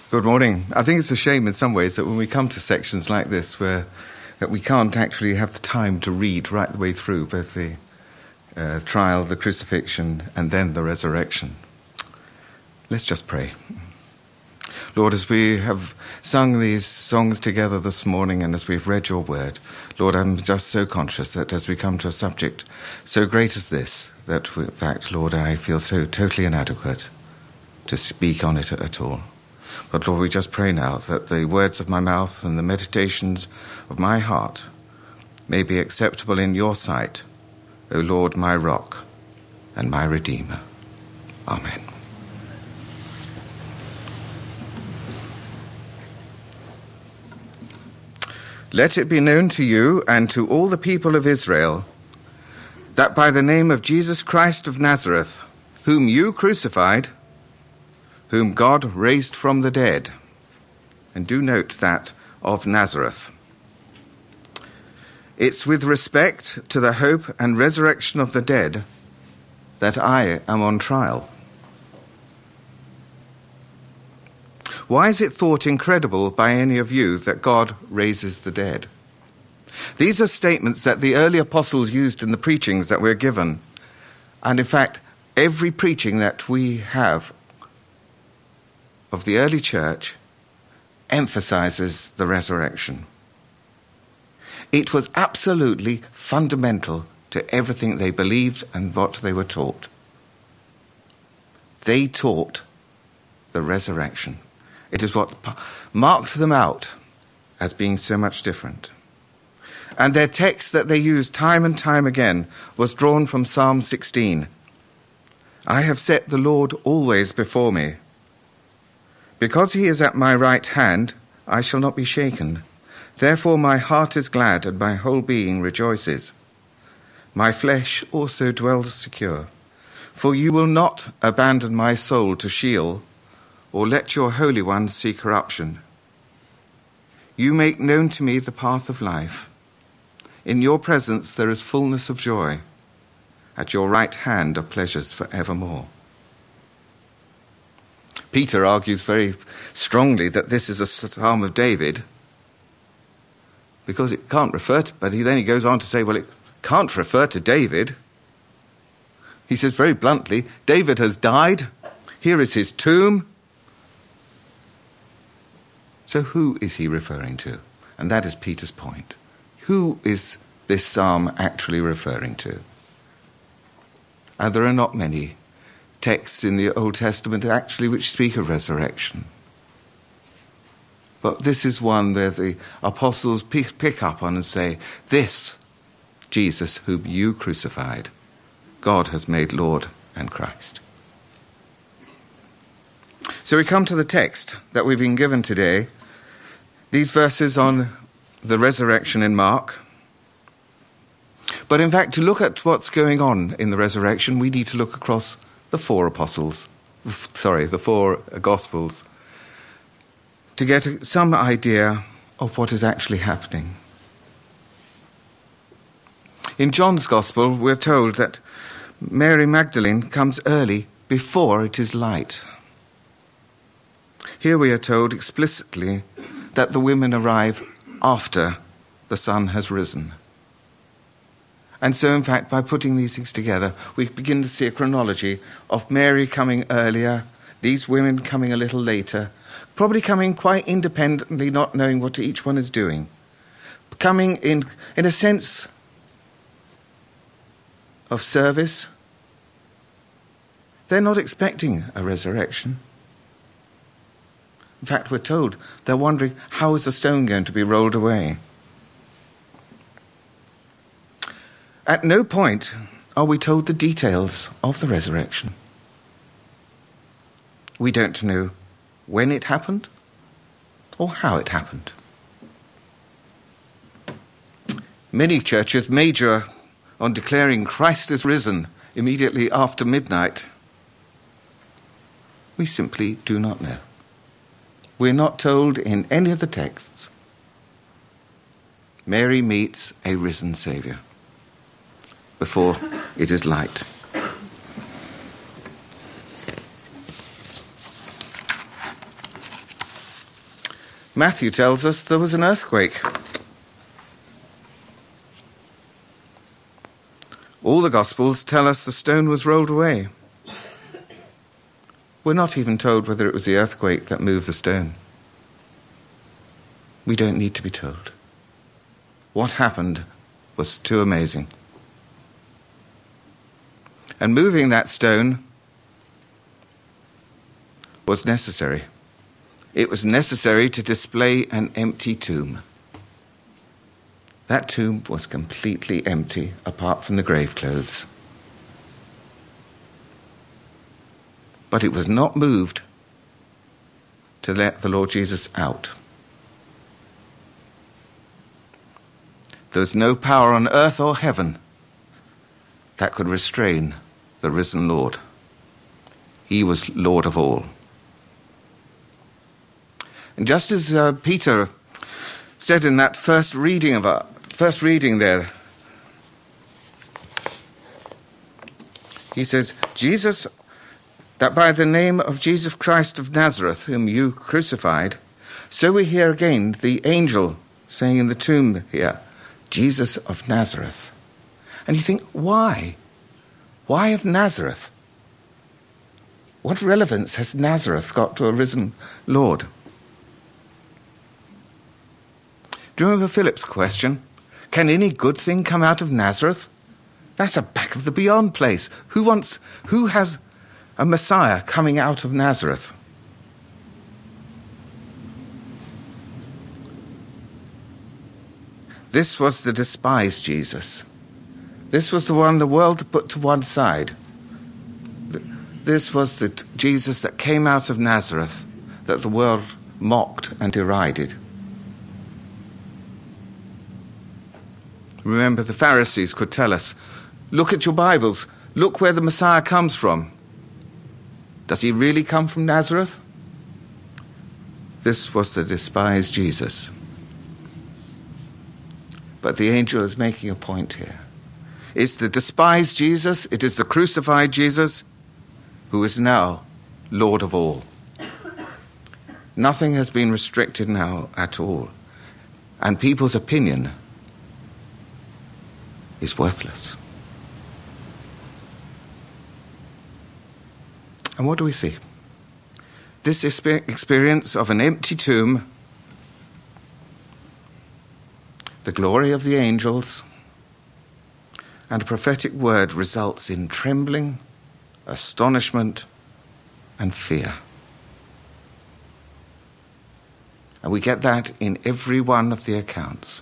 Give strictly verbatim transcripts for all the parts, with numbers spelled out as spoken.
Good morning. I think it's a shame in some ways that when we come to sections like this where that we can't actually have the time to read right the way through both the uh, trial, the crucifixion, and then the resurrection. Let's just pray. Lord, as we have sung these songs together this morning and as we've read your word, Lord, I'm just so conscious that as we come to a subject so great as this, that in fact, Lord, I feel so totally inadequate to speak on it at all. But Lord, we just pray now that the words of my mouth and the meditations of my heart may be acceptable in your sight, O Lord, my rock and my redeemer. Amen. Let it be known to you and to all the people of Israel that by the name of Jesus Christ of Nazareth, whom you crucified, whom God raised from the dead. And do note that of Nazareth. It's with respect to the hope and resurrection of the dead that I am on trial. Why is it thought incredible by any of you that God raises the dead? These are statements that the early apostles used in the preachings that we're given. And in fact, every preaching that we have of the early church emphasizes the resurrection. It was absolutely fundamental to everything they believed and what they were taught. They taught the resurrection. It is what marked them out as being so much different. And their text that they used time and time again was drawn from Psalm sixteen. I have set the Lord always before me. Because he is at my right hand, I shall not be shaken. Therefore my heart is glad and my whole being rejoices. My flesh also dwells secure. For you will not abandon my soul to Sheol, or let your Holy One see corruption. You make known to me the path of life. In your presence there is fullness of joy. At your right hand are pleasures for evermore. Peter argues very strongly that this is a psalm of David because it can't refer to, but he, then he goes on to say, well, it can't refer to David. He says very bluntly, David has died. Here is his tomb. So who is he referring to? And that is Peter's point. Who is this psalm actually referring to? And there are not many texts in the Old Testament actually which speak of resurrection. But this is one where the apostles pick up on and say, this Jesus whom you crucified, God has made Lord and Christ. So we come to the text that we've been given today, these verses on the resurrection in Mark. But in fact, to look at what's going on in the resurrection, we need to look across the four apostles, sorry, the four Gospels, to get some idea of what is actually happening. In John's Gospel, we're told that Mary Magdalene comes early before it is light. Here we are told explicitly that the women arrive after the sun has risen. And so, in fact, by putting these things together, we begin to see a chronology of Mary coming earlier, these women coming a little later, probably coming quite independently, not knowing what each one is doing. Coming in, in a sense of service. They're not expecting a resurrection. In fact, we're told they're wondering, how is the stone going to be rolled away? At no point are we told the details of the resurrection. We don't know when it happened or how it happened. Many churches major on declaring Christ is risen immediately after midnight. We simply do not know. We're not told in any of the texts. Mary meets a risen Saviour before it is light. Matthew tells us there was an earthquake. All the Gospels tell us the stone was rolled away. We're not even told whether it was the earthquake that moved the stone. We don't need to be told. What happened was too amazing. And moving that stone was necessary. It was necessary to display an empty tomb. That tomb was completely empty, apart from the grave clothes. But it was not moved to let the Lord Jesus out. There was no power on earth or heaven that could restrain the risen Lord. He was Lord of all. And just as uh, Peter said in that first reading of our, first reading there, he says, Jesus, that by the name of Jesus Christ of Nazareth, whom you crucified, so we hear again the angel saying in the tomb here, Jesus of Nazareth. And you think, why? Why of Nazareth? What relevance has Nazareth got to a risen Lord? Do you remember Philip's question? Can any good thing come out of Nazareth? That's a back of the beyond place. Who wants, who has a Messiah coming out of Nazareth? This was the despised Jesus. This was the one the world put to one side. This was the t- Jesus that came out of Nazareth, that the world mocked and derided. Remember, the Pharisees could tell us, look at your Bibles, look where the Messiah comes from. Does he really come from Nazareth? This was the despised Jesus. But the angel is making a point here. It's the despised Jesus, it is the crucified Jesus, who is now Lord of all. Nothing has been restricted now at all. And people's opinion is worthless. And what do we see? This experience of an empty tomb, the glory of the angels, and a prophetic word results in trembling, astonishment, and fear. And we get that in every one of the accounts.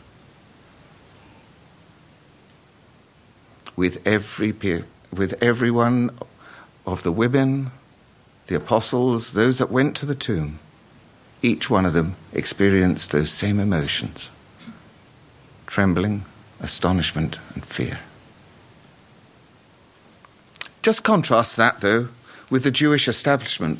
With every with every one of the women, the apostles, those that went to the tomb, each one of them experienced those same emotions. Trembling, astonishment, and fear. Just contrast that, though, with the Jewish establishment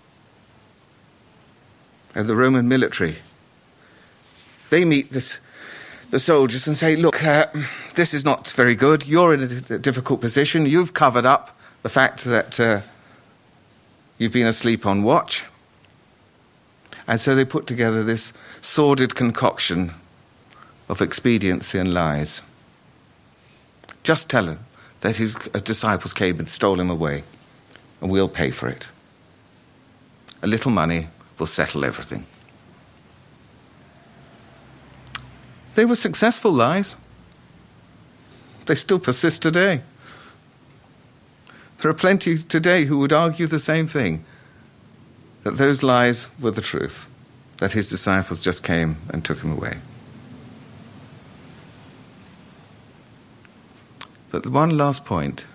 and the Roman military. They meet this, the soldiers and say, look, uh, this is not very good. You're in a difficult position. You've covered up the fact that uh, you've been asleep on watch. And so they put together this sordid concoction of expediency and lies. Just tell him that his disciples came and stole him away, and we'll pay for it. A little money will settle everything. They were successful lies. They still persist today. There are plenty today who would argue the same thing, that those lies were the truth, that his disciples just came and took him away. But the one last point.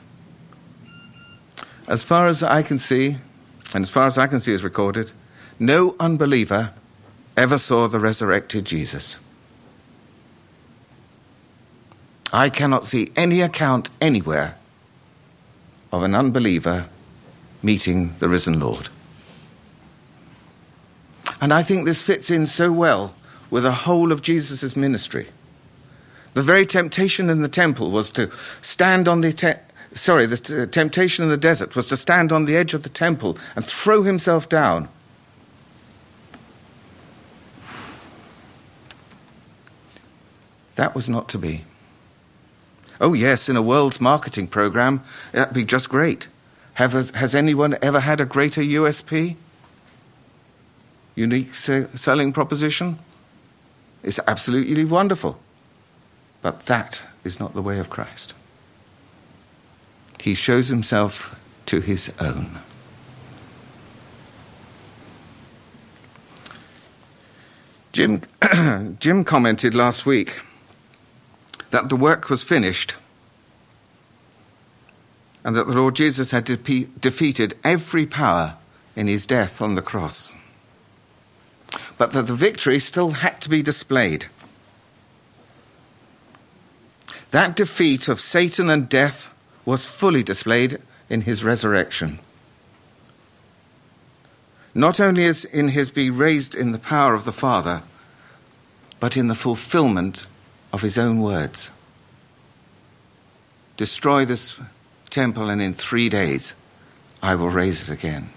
As far as I can see, and as far as I can see is recorded, no unbeliever ever saw the resurrected Jesus. I cannot see any account anywhere of an unbeliever meeting the risen Lord. And I think this fits in so well with the whole of Jesus' ministry. The very temptation in the temple was to stand on the, te- sorry, the t- temptation in the desert was to stand on the edge of the temple and throw himself down. That was not to be. Oh yes, in a world's marketing program, that'd be just great. Have, has anyone ever had a greater U S P? Unique selling proposition? It's absolutely wonderful. But that is not the way of Christ. He shows himself to his own. Jim, Jim commented last week that the work was finished and that the Lord Jesus had de- defeated every power in his death on the cross, but that the victory still had to be displayed. That defeat of Satan and death was fully displayed in his resurrection. Not only is in his being raised in the power of the Father, but in the fulfillment of his own words. Destroy this temple and in three days I will raise it again.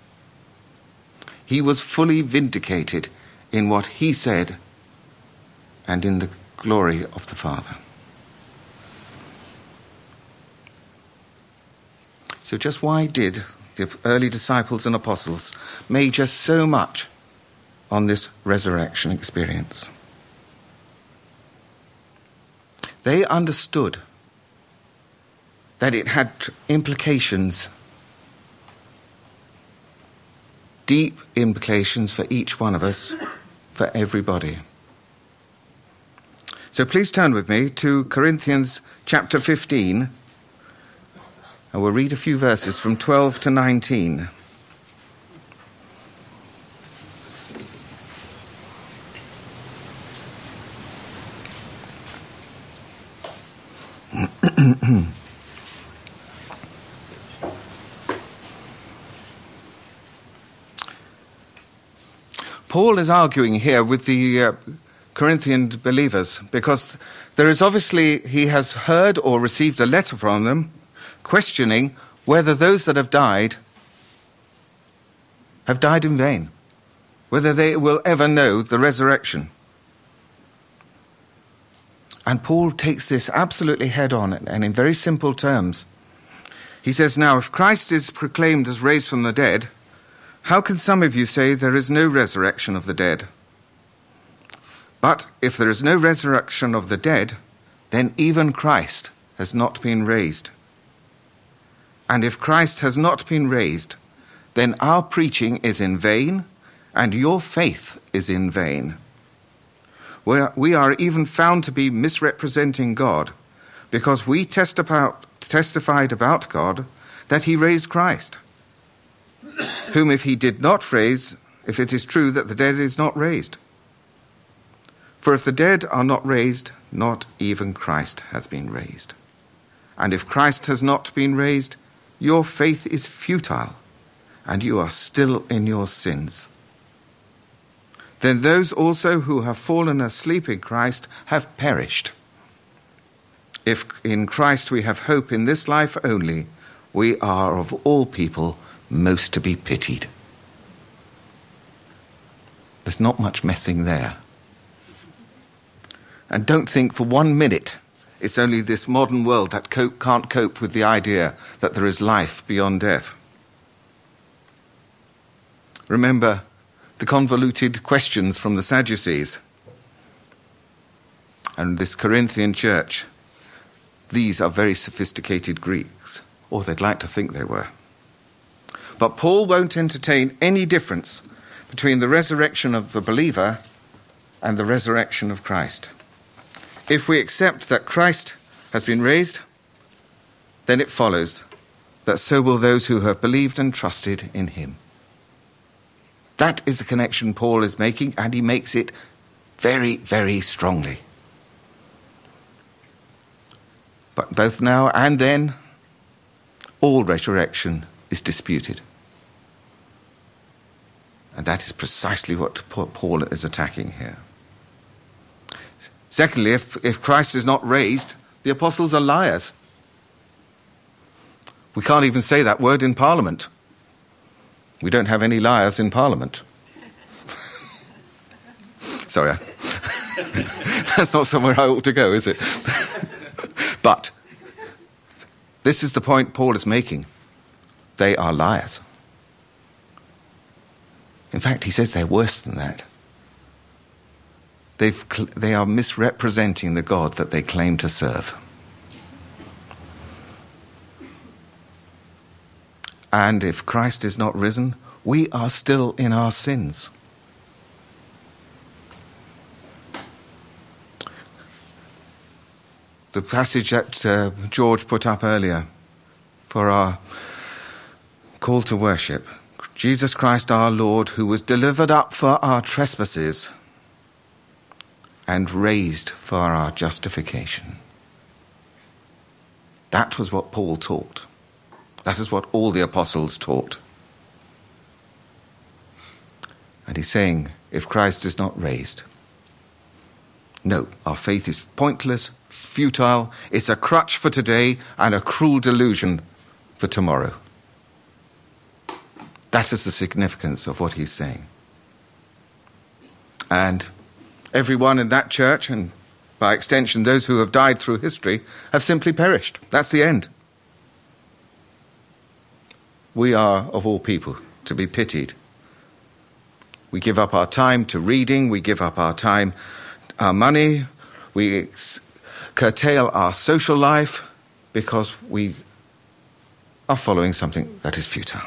He was fully vindicated in what he said and in the glory of the Father. So just why did the early disciples and apostles major so much on this resurrection experience? They understood that it had implications, deep implications for each one of us, for everybody. So please turn with me to Corinthians chapter fifteen, and we'll read a few verses from twelve to nineteen. Paul is arguing here with the uh, Corinthian believers because there is obviously, he has heard or received a letter from them questioning whether those that have died have died in vain, whether they will ever know the resurrection. And Paul takes this absolutely head on and in very simple terms. He says, now, if Christ is proclaimed as raised from the dead, how can some of you say there is no resurrection of the dead? But if there is no resurrection of the dead, then even Christ has not been raised. And if Christ has not been raised, then our preaching is in vain, and your faith is in vain. We are even found to be misrepresenting God, because we testified about God that he raised Christ, whom if he did not raise, if it is true that the dead is not raised. For if the dead are not raised, not even Christ has been raised. And if Christ has not been raised, your faith is futile, and you are still in your sins. Then those also who have fallen asleep in Christ have perished. If in Christ we have hope in this life only, we are of all people most to be pitied. There's not much messing there. And don't think for one minute it's only this modern world that cope, can't cope with the idea that there is life beyond death. Remember the convoluted questions from the Sadducees and this Corinthian church. These are very sophisticated Greeks, or they'd like to think they were. But Paul won't entertain any difference between the resurrection of the believer and the resurrection of Christ. If we accept that Christ has been raised, then it follows that so will those who have believed and trusted in him. That is the connection Paul is making, and he makes it very, very strongly. But both now and then, all resurrection is disputed. And that is precisely what Paul is attacking here. Secondly, if, if Christ is not raised, the apostles are liars. We can't even say that word in Parliament. We don't have any liars in Parliament. Sorry. That's not somewhere I ought to go, is it? But this is the point Paul is making. They are liars. In fact, he says they're worse than that. They've, they are misrepresenting the God that they claim to serve. And if Christ is not risen, we are still in our sins. The passage that uh, George put up earlier for our call to worship. Jesus Christ our Lord, who was delivered up for our trespasses and raised for our justification. That was what Paul taught. That is what all the apostles taught. And he's saying, if Christ is not raised, no, our faith is pointless, futile, it's a crutch for today and a cruel delusion for tomorrow. That is the significance of what he's saying. And everyone in that church, and by extension those who have died through history, have simply perished. That's the end. We are, of all people, to be pitied. We give up our time to reading, we give up our time, our money, we ex- curtail our social life because we are following something that is futile.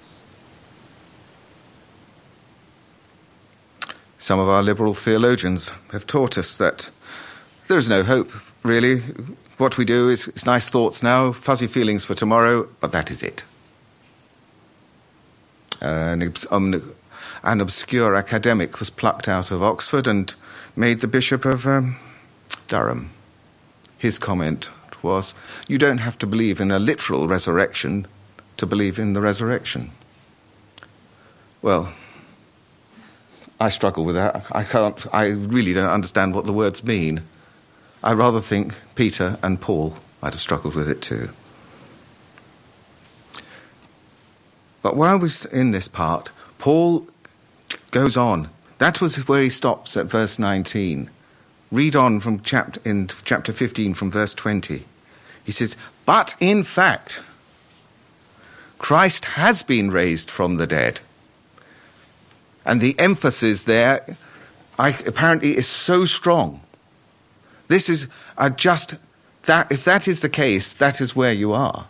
Some of our liberal theologians have taught us that there is no hope, really. What we do is it's nice thoughts now, fuzzy feelings for tomorrow, but that is it. Uh, an, um, an obscure academic was plucked out of Oxford and made the Bishop of um, Durham. His comment was, you don't have to believe in a literal resurrection to believe in the resurrection. Well, I struggle with that. I can't, I really don't understand what the words mean. I rather think Peter and Paul might have struggled with it too. But while we're in this part, Paul goes on. That was where he stops at verse nineteen. Read on from chapter, in chapter fifteen from verse twenty. He says, but in fact, Christ has been raised from the dead. And the emphasis there I, apparently is so strong. This is uh, just that, if that is the case, that is where you are.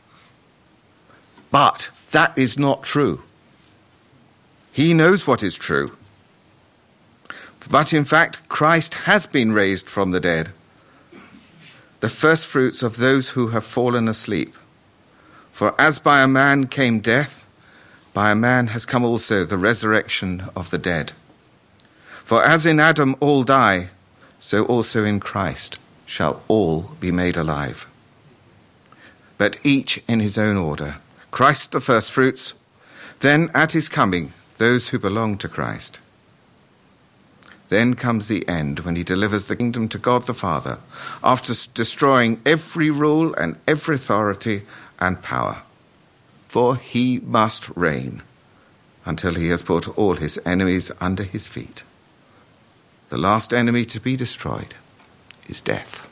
But that is not true. He knows what is true. But in fact, Christ has been raised from the dead, the firstfruits of those who have fallen asleep. For as by a man came death, by a man has come also the resurrection of the dead. For as in Adam all die, so also in Christ shall all be made alive. But each in his own order. Christ the firstfruits, then at his coming, those who belong to Christ. Then comes the end, when he delivers the kingdom to God the Father, after destroying every rule and every authority and power. For he must reign until he has put all his enemies under his feet. The last enemy to be destroyed is death.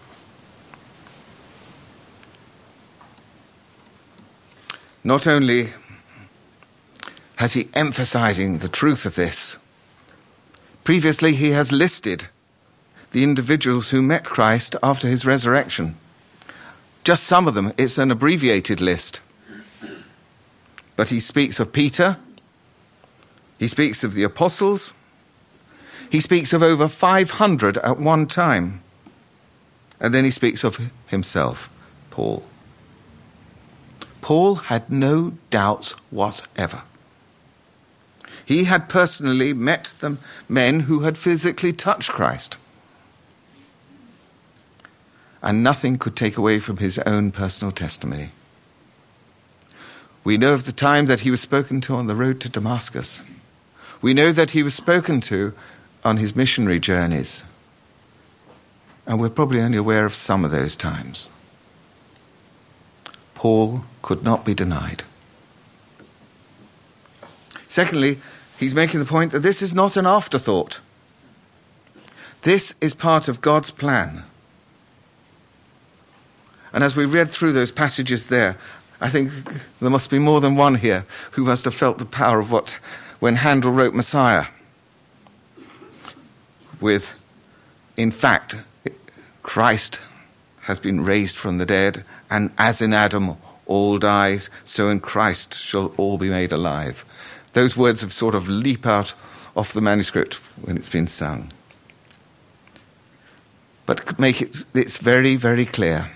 Not only has he emphasizing the truth of this, previously he has listed the individuals who met Christ after his resurrection. Just some of them, it's an abbreviated list. But he speaks of Peter, he speaks of the apostles, he speaks of over five hundred at one time, and then he speaks of himself, Paul. Paul had no doubts whatever. He had personally met the men who had physically touched Christ. And nothing could take away from his own personal testimony. We know of the time that he was spoken to on the road to Damascus. We know that he was spoken to on his missionary journeys. And we're probably only aware of some of those times. Paul could not be denied. Secondly, he's making the point that this is not an afterthought. This is part of God's plan. And as we read through those passages there, I think there must be more than one here who must have felt the power of what, when Handel wrote Messiah, with, in fact, Christ has been raised from the dead, and as in Adam all dies, so in Christ shall all be made alive. Those words have sort of leap out off the manuscript when it's been sung. But make it, it's very, very clear.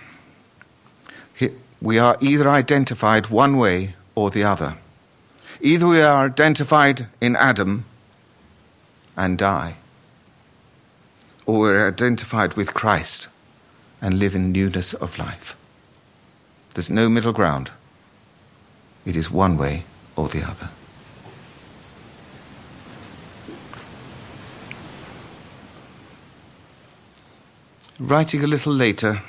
We are either identified one way or the other. Either we are identified in Adam and die, or we're identified with Christ and live in newness of life. There's no middle ground. It is one way or the other. Writing a little later,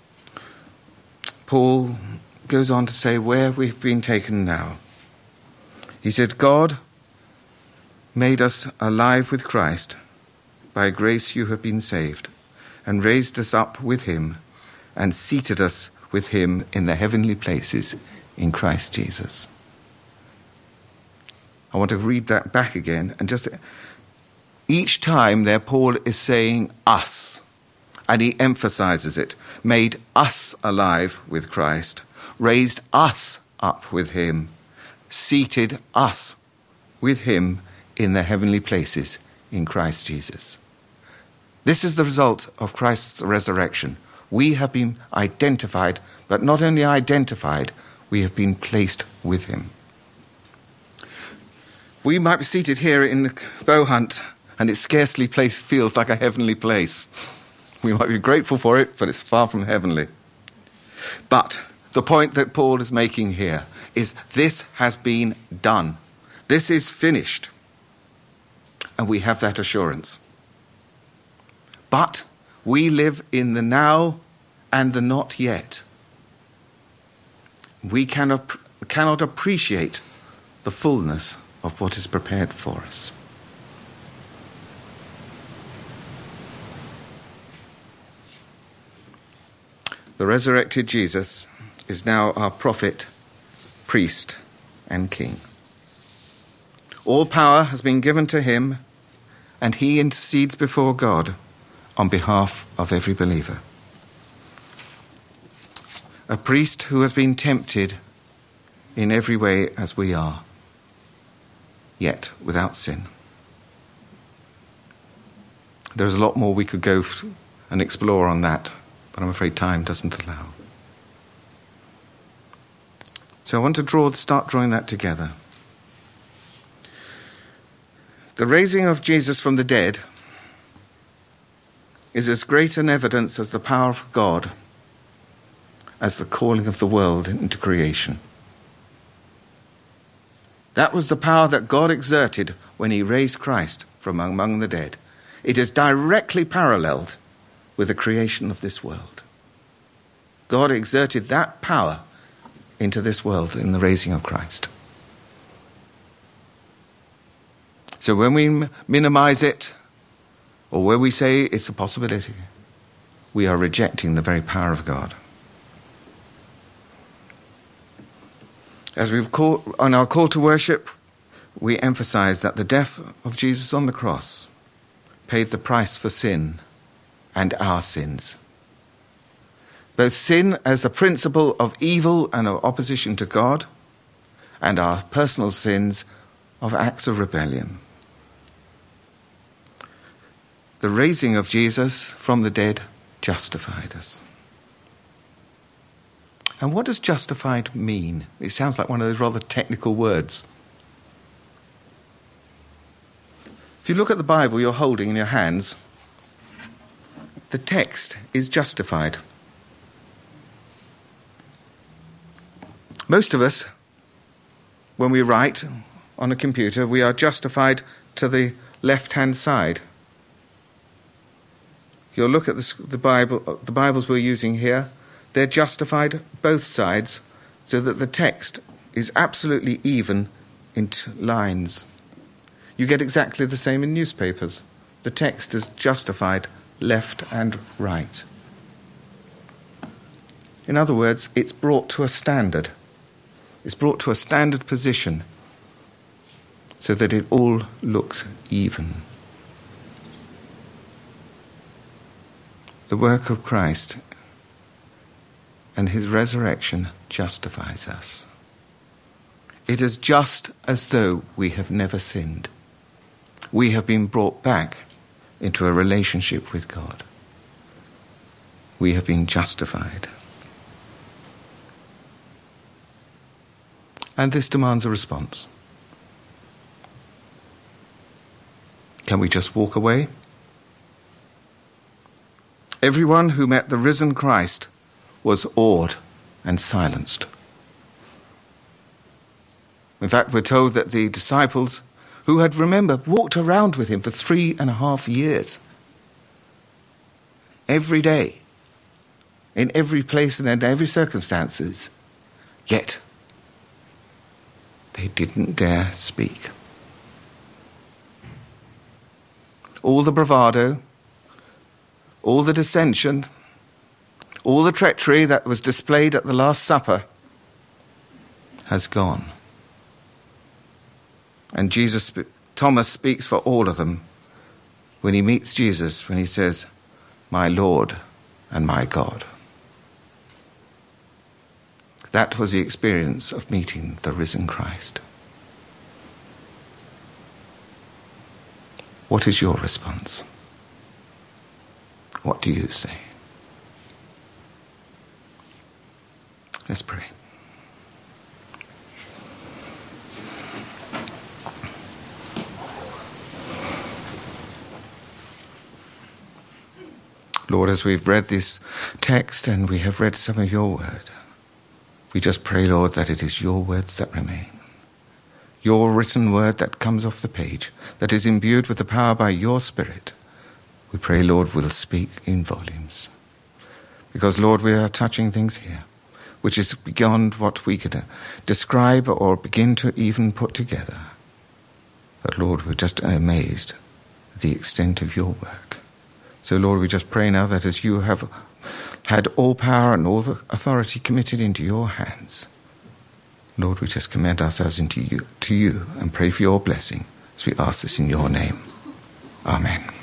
Paul goes on to say where we've been taken now. He said, God made us alive with Christ. By grace you have been saved, and raised us up with him, and seated us with him in the heavenly places in Christ Jesus. I want to read that back again, and just each time there Paul is saying us. And he emphasizes it. Made us alive with Christ. Raised us up with him. Seated us with him in the heavenly places in Christ Jesus. This is the result of Christ's resurrection. We have been identified, but not only identified, we have been placed with him. We might be seated here in the bow hunt, and it scarcely place, feels like a heavenly place. We might be grateful for it, but it's far from heavenly. But the point that Paul is making here is this has been done. This is finished. And we have that assurance. But we live in the now and the not yet. We cannot, cannot appreciate the fullness of what is prepared for us. The resurrected Jesus is now our prophet, priest, and king. All power has been given to him, and he intercedes before God on behalf of every believer. A priest who has been tempted in every way as we are, yet without sin. There's a lot more we could go and explore on that, but I'm afraid time doesn't allow. So I want to draw, start drawing that together. The raising of Jesus from the dead is as great an evidence as the power of God as the calling of the world into creation. That was the power that God exerted when he raised Christ from among the dead. It is directly paralleled with the creation of this world. God exerted that power into this world in the raising of Christ. So when we minimize it, or when we say it's a possibility, we are rejecting the very power of God. As we've called, on our call to worship, we emphasize that the death of Jesus on the cross paid the price for sin and our sins. Both sin as the principle of evil and of opposition to God, and our personal sins of acts of rebellion. The raising of Jesus from the dead justified us. And what does justified mean? It sounds like one of those rather technical words. If you look at the Bible you're holding in your hands, the text is justified. Most of us, when we write on a computer, we are justified to the left-hand side. You'll look at the, the Bible, the Bibles we're using here. They're justified both sides so that the text is absolutely even in t- lines. You get exactly the same in newspapers. the text has justified left and right. In other words, it's brought to a standard. It's brought to a standard position so that it all looks even. The work of Christ and his resurrection justifies us. It is just as though we have never sinned. We have been brought back into a relationship with God. We have been justified. And this demands a response. Can we just walk away? Everyone who met the risen Christ was awed and silenced. In fact, we're told that the disciples, who had, remember, walked around with him for three and a half years, every day, in every place and in every circumstances, yet they didn't dare speak. All the bravado, all the dissension, all the treachery that was displayed at the Last Supper has gone. And Jesus, Thomas speaks for all of them when he meets Jesus, when he says, "My Lord and my God." That was the experience of meeting the risen Christ. What is your response? What do you say? Let's pray. Lord, as we've read this text and we have read some of your word, we just pray, Lord, that it is your words that remain. Your written word that comes off the page, that is imbued with the power by your Spirit. We pray, Lord, will speak in volumes. Because, Lord, we are touching things here, which is beyond what we could describe or begin to even put together. But, Lord, we're just amazed at the extent of your work. So, Lord, we just pray now that as you have had all power and all the authority committed into your hands, Lord, we just commend ourselves into you, to you and pray for your blessing as we ask this in your name. Amen.